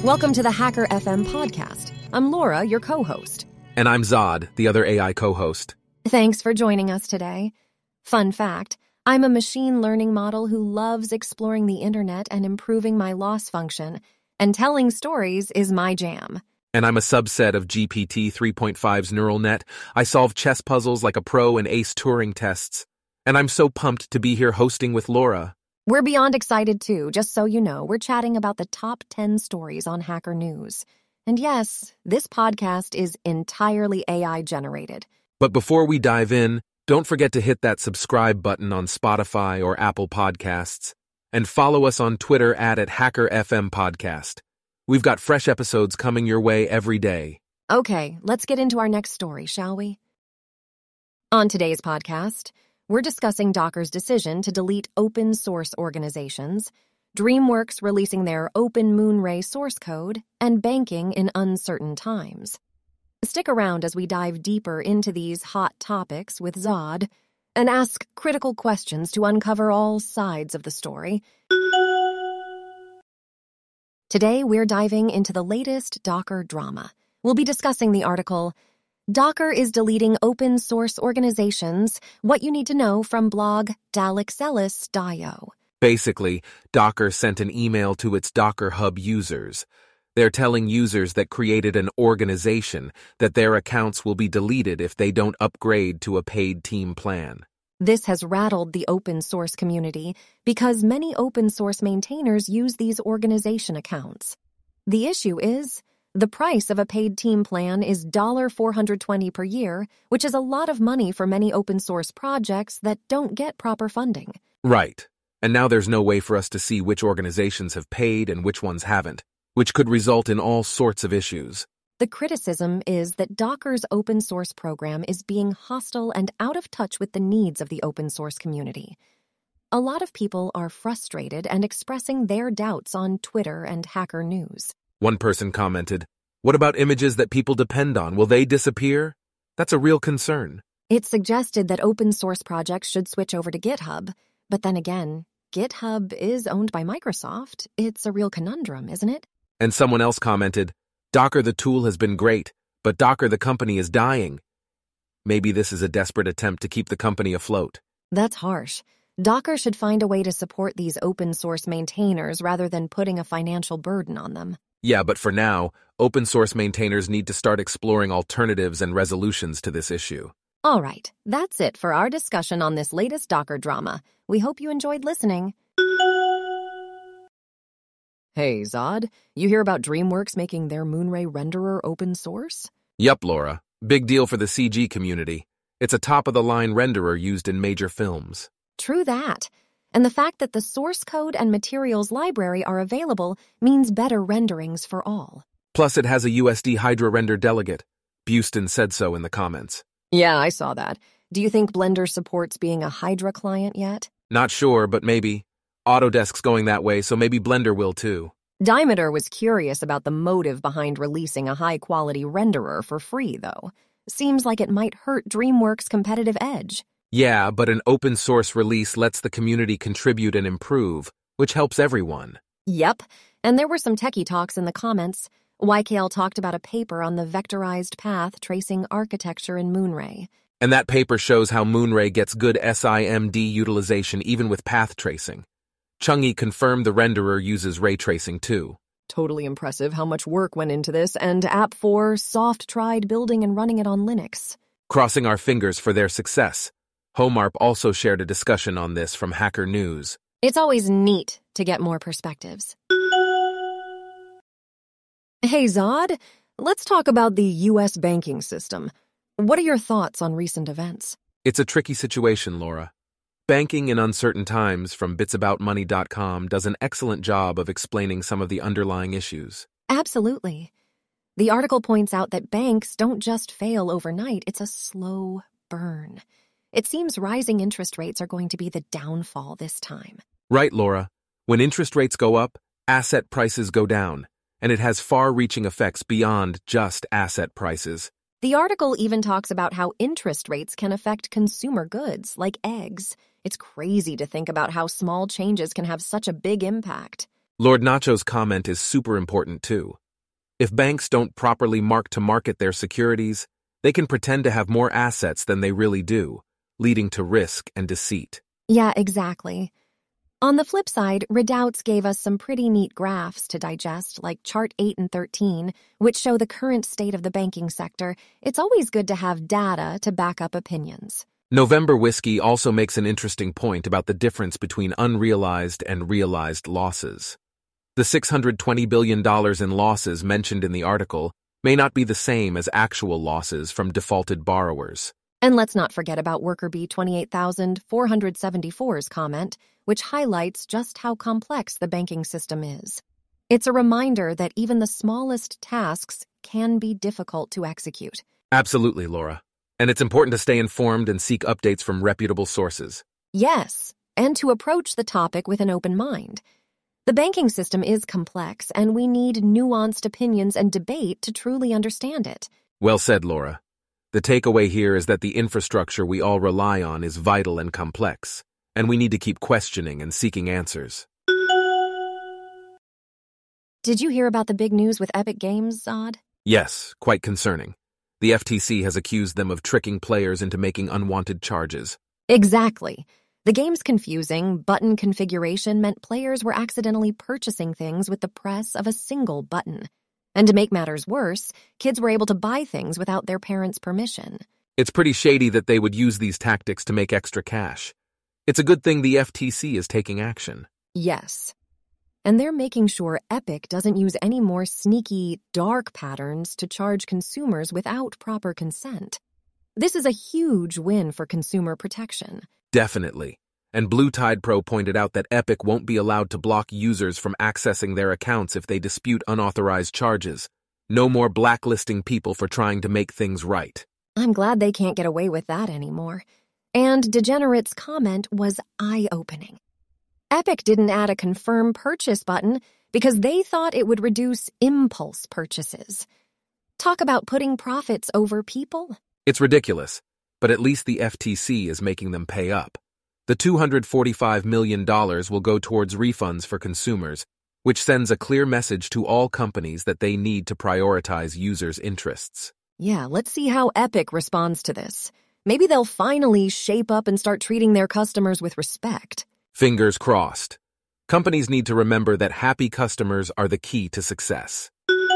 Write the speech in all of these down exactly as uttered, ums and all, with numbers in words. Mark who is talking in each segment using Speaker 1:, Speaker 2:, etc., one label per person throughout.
Speaker 1: Welcome to the Hacker F M podcast. I'm Laura, your co-host.
Speaker 2: And I'm Zod, the other A I co-host.
Speaker 1: Thanks for joining us today. Fun fact, I'm a machine learning model who loves exploring the internet and improving my loss function, and telling stories is my jam.
Speaker 2: And I'm a subset of G P T three point five's neural net. I solve chess puzzles like a pro and ace Turing tests. And I'm so pumped to be here hosting with Laura.
Speaker 1: We're beyond excited too. Just so you know, we're chatting about the top ten stories on Hacker News. And yes, this podcast is entirely A I generated.
Speaker 2: But before we dive in, don't forget to hit that subscribe button on Spotify or Apple Podcasts, and follow us on Twitter at, at Hacker F M Podcast. We've got fresh episodes coming your way every day.
Speaker 1: Okay, let's get into our next story, shall we? On today's podcast, we're discussing Docker's decision to delete open source organizations, DreamWorks releasing their Open Moonray source code, and banking in uncertain times. Stick around as we dive deeper into these hot topics with Zod and ask critical questions to uncover all sides of the story. Today, we're diving into the latest Docker drama. We'll be discussing the article, Docker is deleting open source organizations, what you need to know from blog Dalexellis dot I O.
Speaker 2: Basically, Docker sent an email to its Docker Hub users. They're telling users that created an organization that their accounts will be deleted if they don't upgrade to a paid team plan.
Speaker 1: This has rattled the open source community because many open source maintainers use these organization accounts. The issue is, the price of a paid team plan is four hundred twenty dollars per year, which is a lot of money for many open source projects that don't get proper funding.
Speaker 2: Right. And now there's no way for us to see which organizations have paid and which ones haven't, which could result in all sorts of issues.
Speaker 1: The criticism is that Docker's open source program is being hostile and out of touch with the needs of the open source community. A lot of people are frustrated and expressing their doubts on Twitter and Hacker News.
Speaker 2: One person commented, "What about images that people depend on? Will they disappear? That's a real concern."
Speaker 1: It suggested that open source projects should switch over to GitHub, but then again, GitHub is owned by Microsoft. It's a real conundrum, isn't it?
Speaker 2: And someone else commented, "Docker the tool has been great, but Docker the company is dying." Maybe this is a desperate attempt to keep the company afloat.
Speaker 1: That's harsh. Docker should find a way to support these open source maintainers rather than putting a financial burden on them.
Speaker 2: Yeah, but for now, open source maintainers need to start exploring alternatives and resolutions to this issue.
Speaker 1: All right, that's it for our discussion on this latest Docker drama. We hope you enjoyed listening. Hey, Zod, you hear about DreamWorks making their Moonray renderer open source?
Speaker 2: Yup, Laura. Big deal for the C G community. It's a top-of-the-line renderer used in major films.
Speaker 1: True that. And the fact that the source code and materials library are available means better renderings for all.
Speaker 2: Plus, it has a U S D Hydra render delegate. Buston said so in the comments.
Speaker 1: Yeah, I saw that. Do you think Blender supports being a Hydra client yet?
Speaker 2: Not sure, but maybe. Autodesk's going that way, so maybe Blender will too.
Speaker 1: Dimeter was curious about the motive behind releasing a high-quality renderer for free, though. Seems like it might hurt DreamWorks' competitive edge.
Speaker 2: Yeah, but an open source release lets the community contribute and improve, which helps everyone.
Speaker 1: Yep, and there were some techie talks in the comments. Y K L talked about a paper on the vectorized path tracing architecture in Moonray.
Speaker 2: And that paper shows how Moonray gets good S I M D utilization even with path tracing. Chungi confirmed the renderer uses ray tracing too.
Speaker 1: Totally impressive how much work went into this, and App four soft tried building and running it on Linux.
Speaker 2: Crossing our fingers for their success. Homarp also shared a discussion on this from Hacker News.
Speaker 1: It's always neat to get more perspectives. Hey, Zod, let's talk about the U S banking system. What are your thoughts on recent events?
Speaker 2: It's a tricky situation, Laura. Banking in Uncertain Times from bits about money dot com does an excellent job of explaining some of the underlying issues.
Speaker 1: Absolutely. The article points out that banks don't just fail overnight, it's a slow burn. It seems rising interest rates are going to be the downfall this time.
Speaker 2: Right, Laura. When interest rates go up, asset prices go down, and it has far-reaching effects beyond just asset prices.
Speaker 1: The article even talks about how interest rates can affect consumer goods, like eggs. It's crazy to think about how small changes can have such a big impact.
Speaker 2: Lord Nacho's comment is super important too. If banks don't properly mark to market their securities, they can pretend to have more assets than they really do, leading to risk and deceit.
Speaker 1: Yeah, exactly. On the flip side, Redoubts gave us some pretty neat graphs to digest, like Chart eight and thirteen, which show the current state of the banking sector. It's always good to have data to back up opinions.
Speaker 2: November Whiskey also makes an interesting point about the difference between unrealized and realized losses. The six hundred twenty billion dollars in losses mentioned in the article may not be the same as actual losses from defaulted borrowers.
Speaker 1: And let's not forget about Worker Bee twenty-eight thousand four hundred seventy-four's comment, which highlights just how complex the banking system is. It's a reminder that even the smallest tasks can be difficult to execute.
Speaker 2: Absolutely, Laura. And it's important to stay informed and seek updates from reputable sources.
Speaker 1: Yes, and to approach the topic with an open mind. The banking system is complex, and we need nuanced opinions and debate to truly understand it.
Speaker 2: Well said, Laura. The takeaway here is that the infrastructure we all rely on is vital and complex, and we need to keep questioning and seeking answers.
Speaker 1: Did you hear about the big news with Epic Games, Zod?
Speaker 2: Yes, quite concerning. The F T C has accused them of tricking players into making unwanted charges.
Speaker 1: Exactly. The game's confusing button configuration meant players were accidentally purchasing things with the press of a single button. And to make matters worse, kids were able to buy things without their parents' permission.
Speaker 2: It's pretty shady that they would use these tactics to make extra cash. It's a good thing the F T C is taking action.
Speaker 1: Yes. And they're making sure Epic doesn't use any more sneaky, dark patterns to charge consumers without proper consent. This is a huge win for consumer protection.
Speaker 2: Definitely. And Blue Tide Pro pointed out that Epic won't be allowed to block users from accessing their accounts if they dispute unauthorized charges. No more blacklisting people for trying to make things right.
Speaker 1: I'm glad they can't get away with that anymore. And Degenerate's comment was eye-opening. Epic didn't add a confirm purchase button because they thought it would reduce impulse purchases. Talk about putting profits over people.
Speaker 2: It's ridiculous, but at least the F T C is making them pay up. The two hundred forty-five million dollars will go towards refunds for consumers, which sends a clear message to all companies that they need to prioritize users' interests.
Speaker 1: Yeah, let's see how Epic responds to this. Maybe they'll finally shape up and start treating their customers with respect.
Speaker 2: Fingers crossed. Companies need to remember that happy customers are the key to success.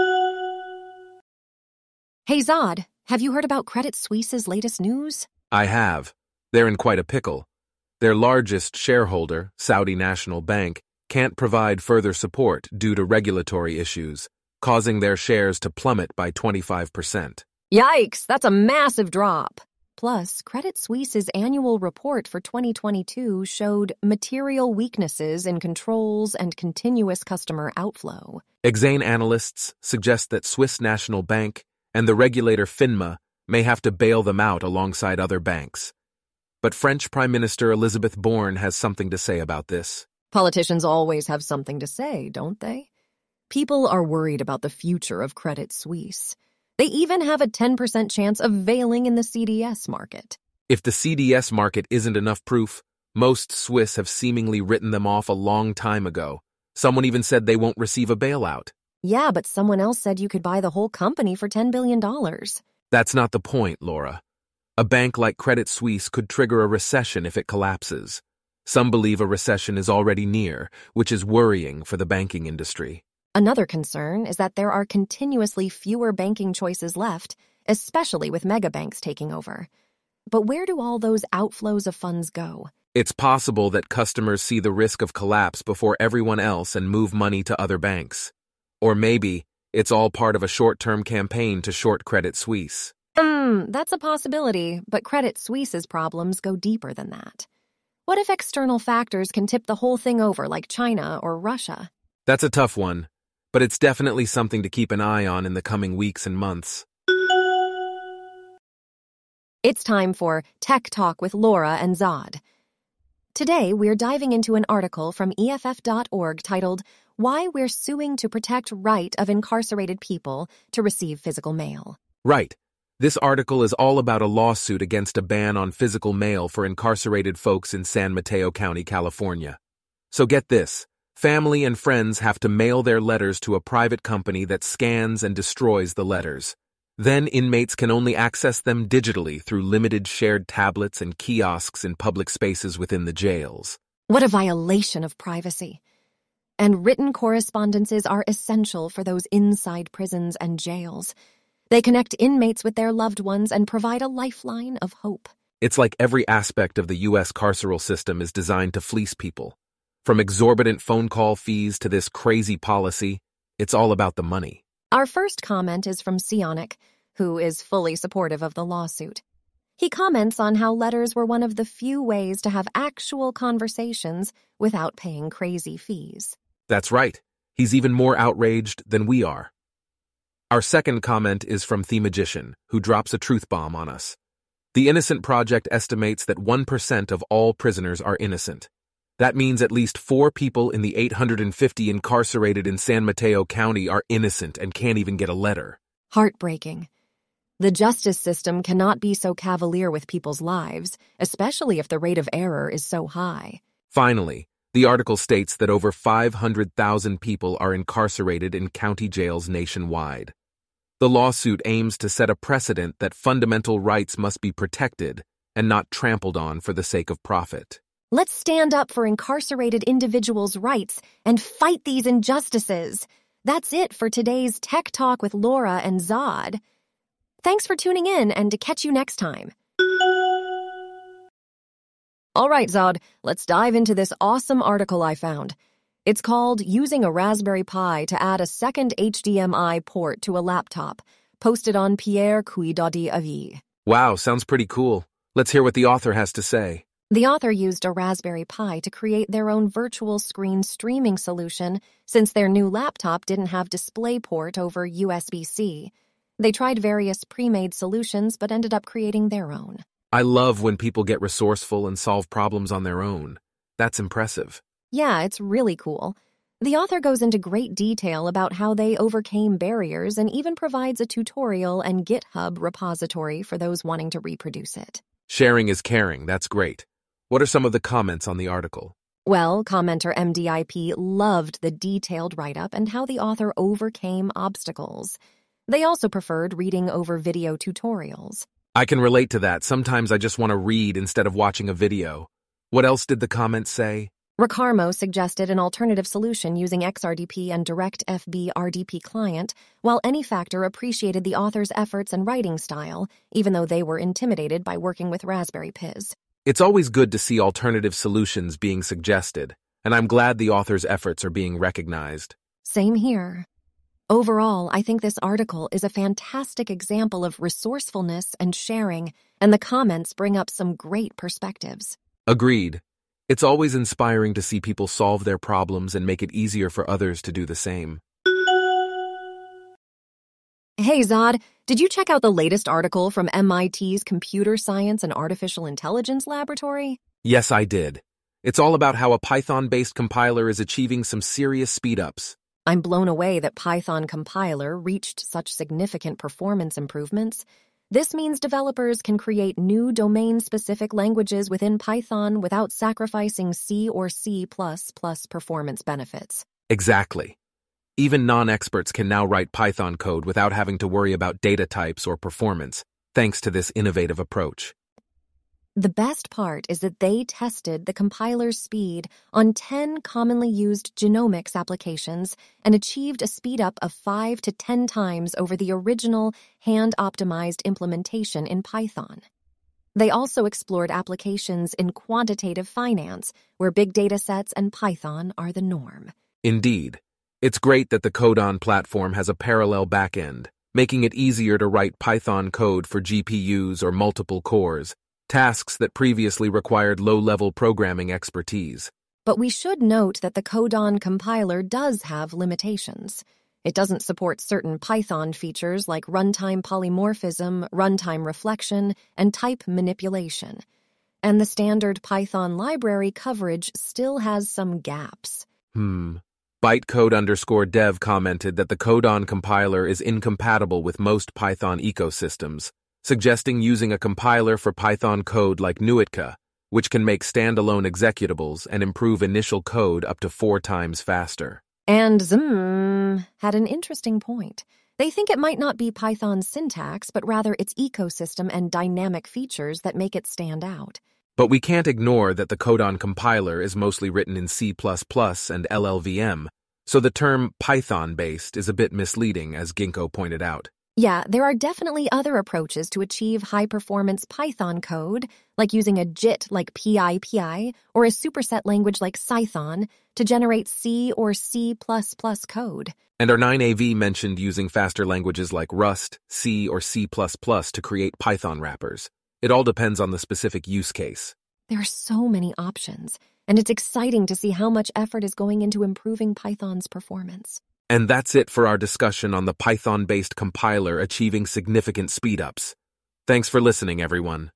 Speaker 1: Hey Zod, have you heard about Credit Suisse's latest news?
Speaker 2: I have. They're in quite a pickle. Their largest shareholder, Saudi National Bank, can't provide further support due to regulatory issues, causing their shares to plummet by twenty-five percent.
Speaker 1: Yikes, that's a massive drop. Plus, Credit Suisse's annual report for twenty twenty-two showed material weaknesses in controls and continuous customer outflow.
Speaker 2: Exane analysts suggest that Swiss National Bank and the regulator FINMA may have to bail them out alongside other banks. But French Prime Minister Elisabeth Borne has something to say about this.
Speaker 1: Politicians always have something to say, don't they? People are worried about the future of Credit Suisse. They even have a ten percent chance of failing in the C D S market.
Speaker 2: If the C D S market isn't enough proof, most Swiss have seemingly written them off a long time ago. Someone even said they won't receive a bailout.
Speaker 1: Yeah, but someone else said you could buy the whole company for ten billion dollars.
Speaker 2: That's not the point, Laura. A bank like Credit Suisse could trigger a recession if it collapses. Some believe a recession is already near, which is worrying for the banking industry.
Speaker 1: Another concern is that there are continuously fewer banking choices left, especially with megabanks taking over. But where do all those outflows of funds go?
Speaker 2: It's possible that customers see the risk of collapse before everyone else and move money to other banks. Or maybe it's all part of a short-term campaign to short Credit Suisse.
Speaker 1: Hmm, that's a possibility, but Credit Suisse's problems go deeper than that. What if external factors can tip the whole thing over, like China or Russia?
Speaker 2: That's a tough one, but it's definitely something to keep an eye on in the coming weeks and months.
Speaker 1: It's time for Tech Talk with Laura and Zod. Today, we're diving into an article from E F F dot org titled, Why We're Suing to Protect Right of Incarcerated People to Receive Physical Mail.
Speaker 2: Right. This article is all about a lawsuit against a ban on physical mail for incarcerated folks in San Mateo County, California. So get this. Family and friends have to mail their letters to a private company that scans and destroys the letters. Then inmates can only access them digitally through limited shared tablets and kiosks in public spaces within the jails.
Speaker 1: What a violation of privacy. And written correspondences are essential for those inside prisons and jails. They connect inmates with their loved ones and provide a lifeline of hope.
Speaker 2: It's like every aspect of the U S carceral system is designed to fleece people. From exorbitant phone call fees to this crazy policy, it's all about the money.
Speaker 1: Our first comment is from Sionic, who is fully supportive of the lawsuit. He comments on how letters were one of the few ways to have actual conversations without paying crazy fees.
Speaker 2: That's right. He's even more outraged than we are. Our second comment is from Themagician, who drops a truth bomb on us. The Innocent Project estimates that one percent of all prisoners are innocent. That means at least four people in the eight hundred fifty incarcerated in San Mateo County are innocent and can't even get a letter.
Speaker 1: Heartbreaking. The justice system cannot be so cavalier with people's lives, especially if the rate of error is so high.
Speaker 2: Finally, the article states that over five hundred thousand people are incarcerated in county jails nationwide. The lawsuit aims to set a precedent that fundamental rights must be protected and not trampled on for the sake of profit.
Speaker 1: Let's stand up for incarcerated individuals' rights and fight these injustices. That's it for today's Tech Talk with Laura and Zod. Thanks for tuning in, and to catch you next time. All right, Zod, let's dive into this awesome article I found. It's called Using a Raspberry Pi to Add a Second H D M I Port to a Laptop, posted on Pierre Cuy.
Speaker 2: Wow, sounds pretty cool. Let's hear what the author has to say.
Speaker 1: The author used a Raspberry Pi to create their own virtual screen streaming solution since their new laptop didn't have DisplayPort over U S B C. They tried various pre-made solutions but ended up creating their own.
Speaker 2: I love when people get resourceful and solve problems on their own. That's impressive.
Speaker 1: Yeah, it's really cool. The author goes into great detail about how they overcame barriers and even provides a tutorial and GitHub repository for those wanting to reproduce it.
Speaker 2: Sharing is caring, that's great. What are some of the comments on the article?
Speaker 1: Well, commenter M D I P loved the detailed write-up and how the author overcame obstacles. They also preferred reading over video tutorials.
Speaker 2: I can relate to that. Sometimes I just want to read instead of watching a video. What else did the comments say?
Speaker 1: Ricarmo suggested an alternative solution using X R D P and DirectFB R D P client, while AnyFactor appreciated the author's efforts and writing style, even though they were intimidated by working with Raspberry Pis.
Speaker 2: It's always good to see alternative solutions being suggested, and I'm glad the author's efforts are being recognized.
Speaker 1: Same here. Overall, I think this article is a fantastic example of resourcefulness and sharing, and the comments bring up some great perspectives.
Speaker 2: Agreed. It's always inspiring to see people solve their problems and make it easier for others to do the same.
Speaker 1: Hey Zod, did you check out the latest article from M I T's Computer Science and Artificial Intelligence Laboratory?
Speaker 2: Yes, I did. It's all about how a Python-based compiler is achieving some serious speed-ups.
Speaker 1: I'm blown away that Python compiler reached such significant performance improvements. This means developers can create new domain-specific languages within Python without sacrificing C or C plus plus performance benefits.
Speaker 2: Exactly. Even non-experts can now write Python code without having to worry about data types or performance, thanks to this innovative approach.
Speaker 1: The best part is that they tested the compiler's speed on ten commonly used genomics applications and achieved a speedup of five to ten times over the original hand-optimized implementation in Python. They also explored applications in quantitative finance, where big data sets and Python are the norm.
Speaker 2: Indeed. It's great that the Codon platform has a parallel backend, making it easier to write Python code for G P Us or multiple cores, tasks that previously required low-level programming expertise.
Speaker 1: But we should note that the Codon compiler does have limitations. It doesn't support certain Python features like runtime polymorphism, runtime reflection, and type manipulation. And the standard Python library coverage still has some gaps.
Speaker 2: Hmm. Bytecode underscore dev commented that the Codon compiler is incompatible with most Python ecosystems, suggesting using a compiler for Python code like Nuitka. which can make standalone executables and improve initial code up to four times faster.
Speaker 1: And Zum had an interesting point. They think it might not be Python's syntax, but rather its ecosystem and dynamic features that make it stand out.
Speaker 2: But we can't ignore that the Codon compiler is mostly written in C plus plus and L L V M, so the term Python-based is a bit misleading, as Ginkgo pointed out.
Speaker 1: Yeah, there are definitely other approaches to achieve high-performance Python code, like using a J I T like P I P I or a superset language like Cython to generate C or C plus plus code.
Speaker 2: And our nine A V mentioned using faster languages like Rust, C, or C plus plus to create Python wrappers. It all depends on the specific use case.
Speaker 1: There are so many options, and it's exciting to see how much effort is going into improving Python's performance.
Speaker 2: And that's it for our discussion on the Python-based compiler achieving significant speedups. Thanks for listening, everyone.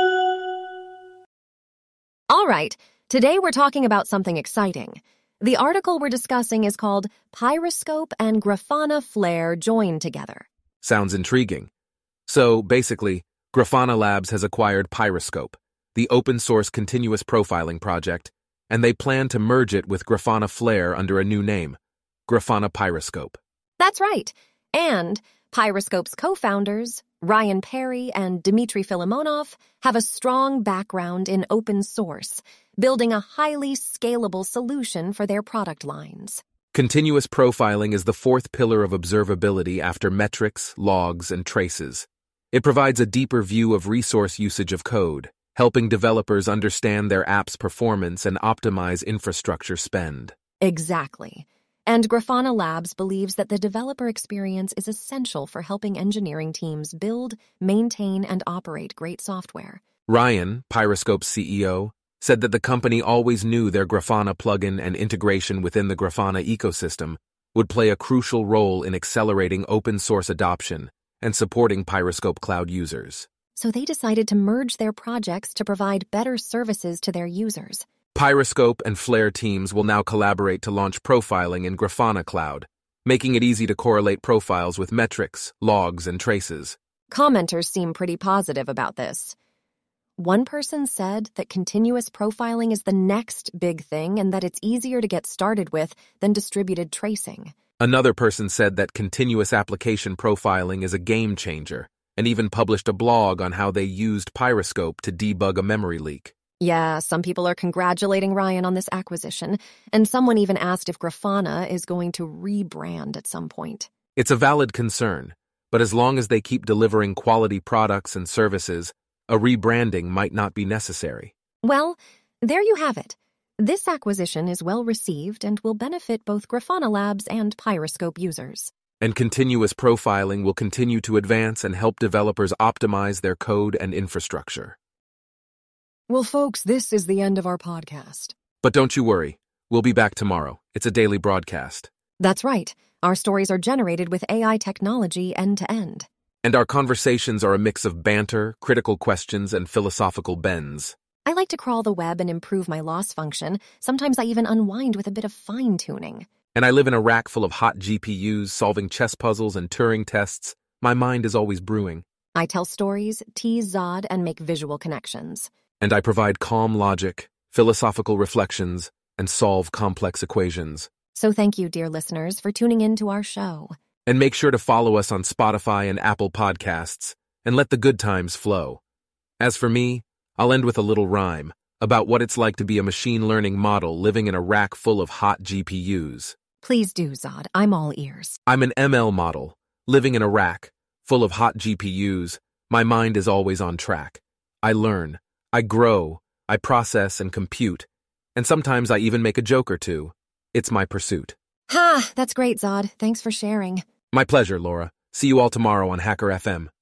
Speaker 1: All right, today we're talking about something exciting. The article we're discussing is called Pyroscope and Grafana Flare Joined Together.
Speaker 2: Sounds intriguing. So, basically, Grafana Labs has acquired Pyroscope, the open-source continuous profiling project, and they plan to merge it with Grafana Flare under a new name, Grafana Pyroscope.
Speaker 1: That's right. And Pyroscope's co-founders, Ryan Perry and Dmitry Filimonov, have a strong background in open source, building a highly scalable solution for their product lines.
Speaker 2: Continuous profiling is the fourth pillar of observability after metrics, logs, and traces. It provides a deeper view of resource usage of code, helping developers understand their app's performance and optimize infrastructure spend.
Speaker 1: Exactly. And Grafana Labs believes that the developer experience is essential for helping engineering teams build, maintain, and operate great software.
Speaker 2: Ryan, Pyroscope's C E O, said that the company always knew their Grafana plugin and integration within the Grafana ecosystem would play a crucial role in accelerating open-source adoption and supporting Pyroscope Cloud users.
Speaker 1: So they decided to merge their projects to provide better services to their users.
Speaker 2: Pyroscope and Flare teams will now collaborate to launch profiling in Grafana Cloud, making it easy to correlate profiles with metrics, logs, and traces.
Speaker 1: Commenters seem pretty positive about this. One person said that continuous profiling is the next big thing and that it's easier to get started with than distributed tracing.
Speaker 2: Another person said that continuous application profiling is a game changer, and even published a blog on how they used Pyroscope to debug a memory leak.
Speaker 1: Yeah, some people are congratulating Ryan on this acquisition, and someone even asked if Grafana is going to rebrand at some point.
Speaker 2: It's a valid concern, but as long as they keep delivering quality products and services, a rebranding might not be necessary.
Speaker 1: Well, there you have it. This acquisition is well received and will benefit both Grafana Labs and Pyroscope users.
Speaker 2: And continuous profiling will continue to advance and help developers optimize their code and infrastructure.
Speaker 1: Well, folks, this is the end of our podcast.
Speaker 2: But don't you worry, we'll be back tomorrow. It's a daily broadcast.
Speaker 1: That's right. Our stories are generated with A I technology end to end.
Speaker 2: And our conversations are a mix of banter, critical questions, and philosophical bends.
Speaker 1: I like to crawl the web and improve my loss function. Sometimes I even unwind with a bit of fine-tuning.
Speaker 2: And I live in a rack full of hot G P Us, solving chess puzzles and Turing tests. My mind is always brewing.
Speaker 1: I tell stories, tease Zod, and make visual connections.
Speaker 2: And I provide calm logic, philosophical reflections, and solve complex equations.
Speaker 1: So thank you, dear listeners, for tuning in to our show.
Speaker 2: And make sure to follow us on Spotify and Apple Podcasts, and let the good times flow. As for me, I'll end with a little rhyme about what it's like to be a machine learning model living in a rack full of hot G P Us.
Speaker 1: Please do, Zod. I'm all ears.
Speaker 2: I'm an M L model, living in a rack full of hot G P Us. My mind is always on track. I learn, I grow, I process and compute, and sometimes I even make a joke or two. It's my pursuit.
Speaker 1: Ha! That's great, Zod. Thanks for sharing.
Speaker 2: My pleasure, Laura. See you all tomorrow on Hacker F M.